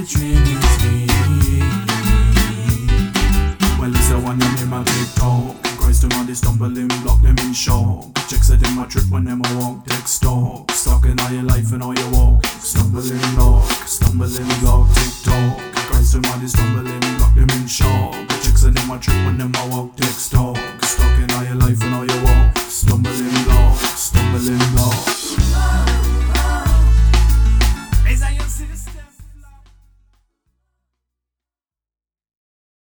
Trinity. Well, it's the one them in my TikTok. Christ, them on the stumbling block, them in shock. Chicks said in my trip when them I walk, take stock. Stuck in all your life and all your walk. Stumbling block, TikTok. Christ, them on the stumbling block, them in shock. Chicks said in my trip when them I walk, take stock.